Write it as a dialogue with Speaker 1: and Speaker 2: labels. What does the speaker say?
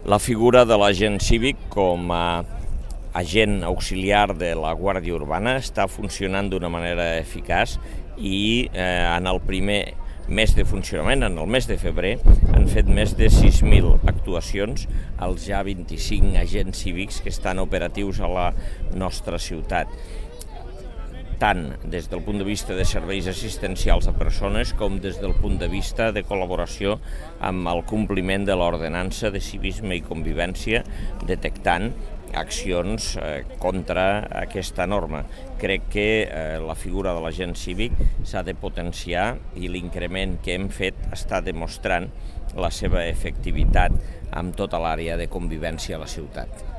Speaker 1: La figura de l'agent cívic com a agent auxiliar de la Guàrdia Urbana està funcionant d'una manera eficaç i en el primer mes de funcionament, en el mes de febrer, han fet més de 6.000 actuacions als ja 25 agents cívics que estan operatius a la nostra ciutat, tant des del punt de vista de serveis assistencials a persones com des del punt de vista de col·laboració amb el compliment de l'ordenança de civisme i convivència, detectant accions contra aquesta norma. Crec que la figura de l'agent cívic s'ha de potenciar i l'increment que hem fet està demostrant la seva efectivitat amb tota l'àrea de convivència a la ciutat.